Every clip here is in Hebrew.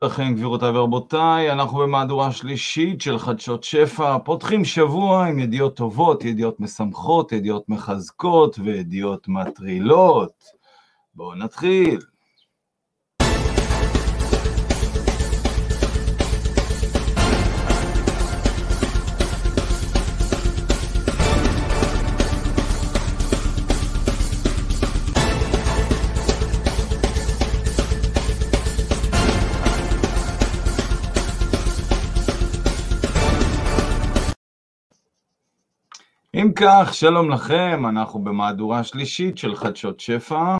לכן גבירותיי ורבותיי, אנחנו במהדורה שלישית של חדשות שפע, פותחים שבוע עם ידיעות טובות, ידיעות משמחות, ידיעות מחזקות וידיעות מטרילות. בואו נתחיל. אם כך, שלום לכם, אנחנו במהדורה שלישית של חדשות שפע,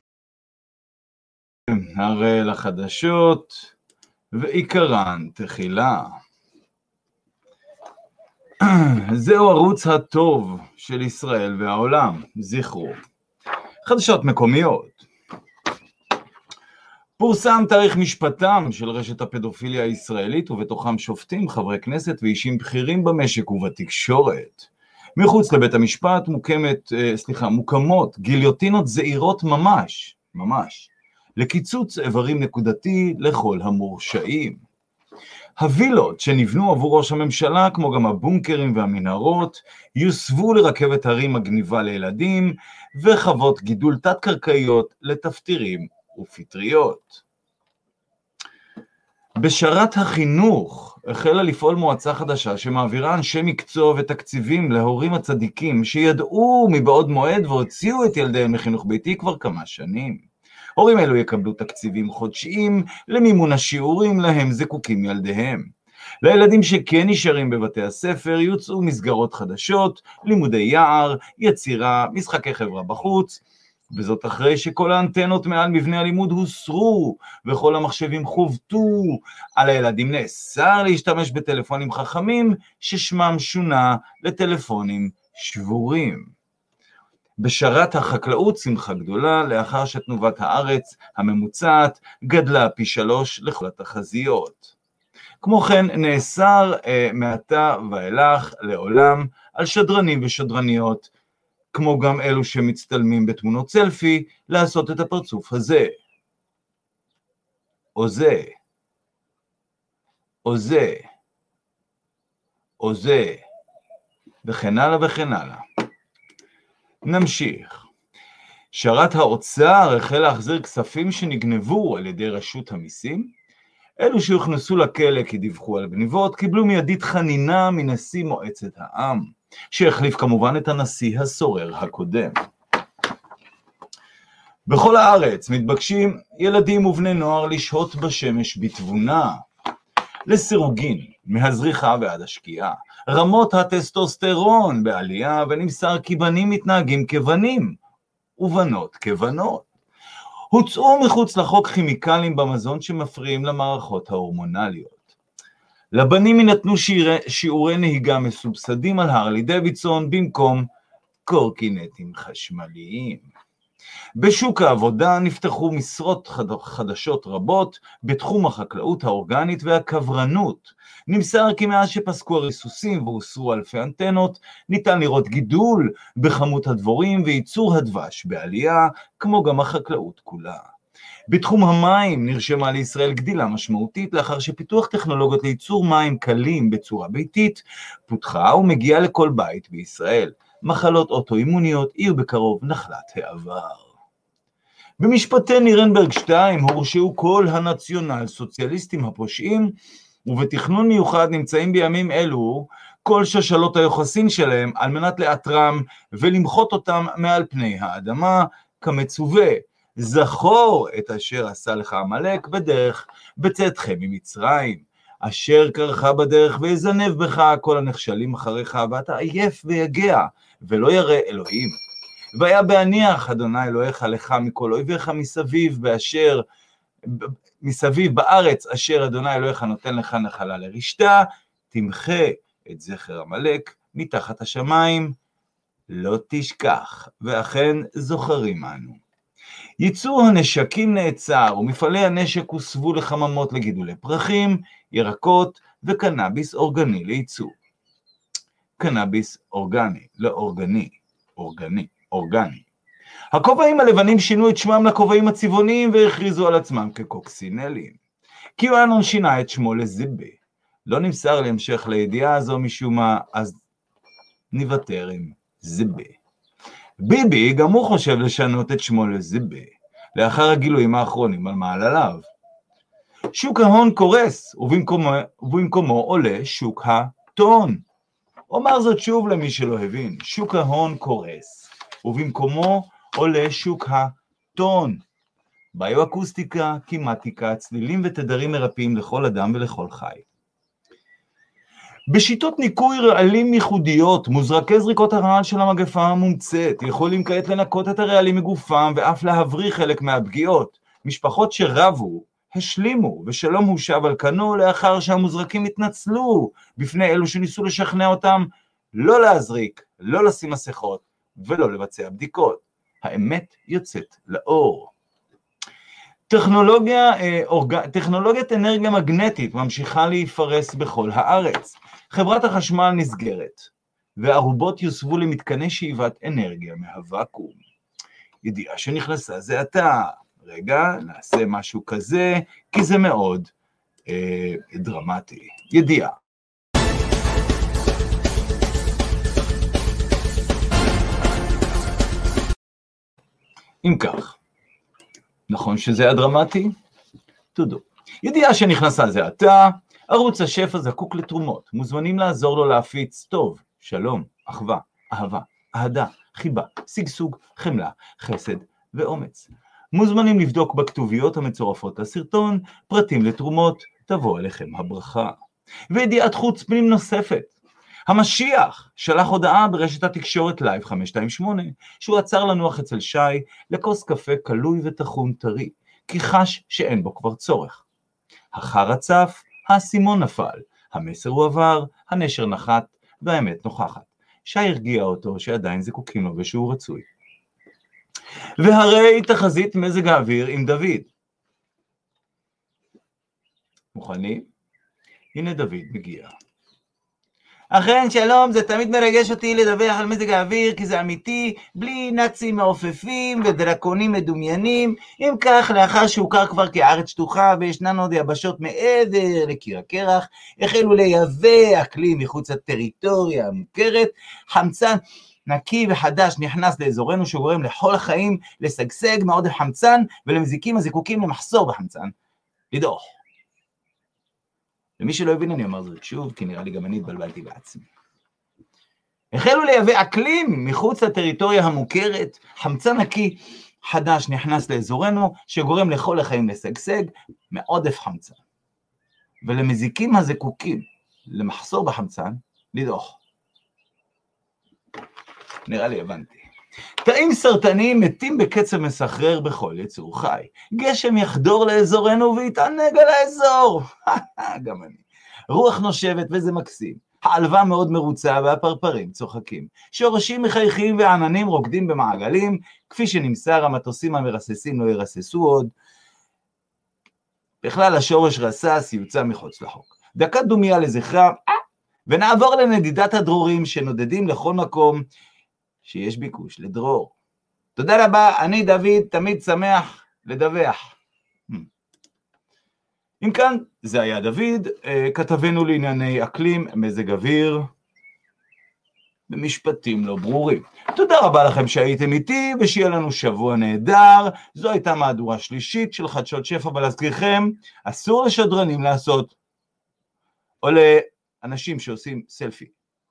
הרי לחדשות ועיקרן תחילה. זהו ערוץ הטוב של ישראל והעולם, זכרו. חדשות מקומיות. פורסם תאריך משפטם של רשת הפדופיליה הישראלית, ובתוכם שופטים, חברי כנסת ואישים בכירים במשק ובתקשורת. מחוץ לבית המשפט מוקמות גיליוטינות זעירות ממש, לקיצוץ איברים נקודתי לכל המורשעים. הווילות שנבנו עבור ראש הממשלה, כמו גם הבונקרים והמנהרות, יוסבו לרכבת הרים מגניבה לילדים, וחוות גידול תת-קרקעיות לתפטירים ופטריות. בשרת החינוך החלה לפעול מועצה חדשה שמעבירה אנשי מקצוע ותקציבים להורים הצדיקים שידעו מבעוד מועד והוציאו את ילדיהם לחינוך ביתי כבר כמה שנים. הורים אלו יקבלו תקציבים חודשיים למימון השיעורים להם זקוקים ילדיהם. לילדים שכן נשארים בבתי הספר יוצאו מסגרות חדשות, לימודי יער, יצירה, משחקי חברה בחוץ, וזאת אחרי שכל האנטנות מעל מבנה הלימוד הוסרו, וכל המחשבים חובטו. על הילדים נאסר להשתמש בטלפונים חכמים, ששמם שונה לטלפונים שבורים. בשרת החקלאות שמחה גדולה, לאחר שתנובת הארץ הממוצעת גדלה פי 3 לכל התחזיות. כמו כן נאסר מעתה ואילך לעולם על שדרנים ושדרניות, כמו גם אלו שמצטלמים בתמונות סלפי, לעשות את הפרצוף הזה, או זה, או זה, או זה, וכן הלאה וכן הלאה. נמשיך. שרת האוצר החל להחזיר כספים שנגנבו על ידי רשות המיסים. אלו שהוכנסו לכלא כי דיווחו על גניבות, קיבלו מיידית חנינה מנשיא מועצת העם, שהחליף כמובן את הנשיא הסורר הקודם. בכל הארץ מתבקשים ילדים ובני נוער לשהות בשמש בתבונה. לסירוגין, מהזריחה ועד השקיעה, רמות הטסטוסטרון בעלייה, ונמסר כי בנים מתנהגים כבנים, ובנות כבנות. הוצאו מחוץ לחוק כימיקלים במזון שמפריעים למערכות ההורמונליות. לבנים ינתנו שיעורי נהיגה מסובסדים על הרלי דוידסון במקום קורקינטים חשמליים. בשוק העבודה נפתחו משרות חדשות רבות בתחום החקלאות האורגנית והקברנות. נמסר כי מאז שפסקו הריסוסים והוסרו אלפי אנטנות, ניתן לראות גידול בכמות הדבורים וייצור הדבש בעלייה, כמו גם החקלאות כולה. בתחום המים נרשמה לישראל גדילה משמעותית, לאחר שפיתוח טכנולוגיות לייצור מים קלים בצורה ביתית פותחה ומגיעה לכל בית בישראל. מחלות אוטואימוניות יהיו בקרוב נחלת העבר. במשפטי נירנברג 2 הורשעו כל הנציונל סוציאליסטים הפושעים, ובתכנון מיוחד נמצאים בימים אלו כל שושלות היוחסין שלהם, על מנת לאתרם ולמחות אותם מעל פני האדמה, כמצווה, זכור את אשר עשה לך עמלק בדרך בצאתכם ממצרים, אשר קרך בדרך ויזנב בך כל הנחשלים אחריך, ואתה עייף ויגע ולא ירא אלוהים. והיה בהניח אדוני אלוהיך לך מכל אויביך מסביב בארץ אשר אדוני אלוהיך נותן לך נחלה לרשתה, תמחה את זכר עמלק מתחת השמיים, לא תשכח, ואכן זוכרים אנו. ייצור הנשקים נעצר, ומפעלי הנשק הוסבו לחממות לגידולי פרחים, ירקות וקנאביס אורגני לייצור. קנאביס אורגני, לא אורגני, אורגני. הכובעים הלבנים שינו את שמם לכובעים הצבעוניים והכריזו על עצמם כקוקסינלים. קיואנון שינה את שמו לזיבי. לא נמסר להמשך לידיעה הזו משום מה, אז נוותר עם זיבי. ביבי גם הוא חושב לשנות את שמו לזיבי, לאחר הגילויים האחרונים על מעלליו. שוק ההון קורס, ובמקומו עולה שוק הטון. אומר זאת שוב למי שלא הבין, שוק ההון קורס, ובמקומו עולה שוק הטון. ביואקוסטיקה, קימטיקה, צלילים ותדרים מרפאים לכל אדם ולכל חי. בשיטות ניקוי רעלים ייחודיות, מוזרקי זריקות הרעל של המגפה המומצאת, יכולים כעת לנקות את הרעלים מגופם ואף להבריא חלק מהפגיעות. משפחות שרבו, השלימו, ושלום הושב על כנו לאחר שהמוזרקים התנצלו בפני אלו שניסו לשכנע אותם לא להזריק, לא לשים מסכות ולא לבצע בדיקות. האמת יוצאת לאור. טכנולוגיית אנרגיה מגנטית ממשיכה להיפרס בכל הארץ. חברת החשמל נסגרת, והערובות יוסבו למתקני שאיבת אנרגיה מהוואקום. ידיעה שנכנסה זה עתה. רגע, נעשה משהו כזה, כי זה מאוד דרמטי. ידיעה. אם כך, נכון שזה היה דרמטי? תודו. ידיעה שנכנסה זה עתה, ערוץ השפע זקוק לתרומות, מוזמנים לעזור לו להפיץ טוב, שלום, אחווה, אהבה, אהדה, חיבה, שגשוג, חמלה, חסד ואומץ. מוזמנים לבדוק בכתוביות המצורפות לסרטון, פרטים לתרומות, תבוא אליכם הברכה. וידיעת חוץ פנים נוספת. המשיח שלח הודעה ברשת התקשורת לייב 528, שהוא עצר לנוח אצל שי לכוס קפה קלוי ותחום טרי, כי חש שאין בו כבר צורך. החר הצף, האסימון נפל, המסר הוא עבר, הנשר נחת, והאמת נוכחת. שי הרגיע אותו שעדיין זקוקים לו ושהוא רצוי. והרי תחזית מזג האוויר עם דוד. מוכנים? הנה דוד מגיע. אכן שלום, זה תמיד מרגש אותי לדווח על מזג האוויר, כי זה אמיתי, בלי נאצים מעופפים ודרקונים מדומיינים. אם כך, לאחר שהוכר כבר כארץ שטוחה וישנן עוד יבשות מעבר לקיר הקרח, החלו לייבא אקלים מחוץ הטריטוריה המוכרת, חמצן נקי וחדש נכנס לאזורנו שגורם לכל החיים לשגשג מעודף חמצן ולמזיקים הזיקוקים למחסור בחמצן. לדוח. למי שלא הבין אני אומר זאת שוב, כי נראה לי גם אני התבלבלתי בעצמי. החלו לייבא אקלים מחוץ לטריטוריה המוכרת, חמצן נקי חדש נכנס לאזורנו שגורם לכל החיים לשגשג מעודף חמצן. ולמזיקים הזיקוקים למחסור בחמצן, לדוח. נראה לי הבנתי. תאים סרטניים מתים בקצב מסחרר בכל יצור חי. גשם יחדור לאזורנו ויתענג על האזור. גם אני. רוח נושבת וזה מקסים. העלווה מאוד מרוצה והפרפרים צוחקים. שורשים מחייכים ועננים רוקדים במעגלים, כפי שנמסר המטוסים המרססים לא ירססו עוד. בכלל השורש רסס יוצא מחוץ לחוק. דקת דומיה לזכרם, ונעבור לנדידת הדרורים שנודדים לכל מקום, שיש ביקוש לדרור. תודה רבה, אני דוד, תמיד שמח לדווח. אם כאן, זה היה דוד, כתבנו לענייני אקלים, מזג אוויר, במשפטים לא ברורים. תודה רבה לכם שהייתם איתי, ושיהיה לנו שבוע נהדר. זו הייתה מהדורה שלישית של חדשות שפע, ולהזכירכם, אסור לשדרנים לעשות, או לאנשים שעושים סלפי,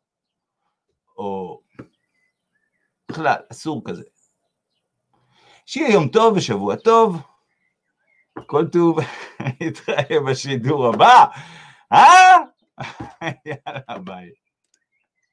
או בכלל, אסור כזה. שיהיה יום טוב ושבוע טוב, כל טוב, נתראה בשידור הבא, יאללה ביי.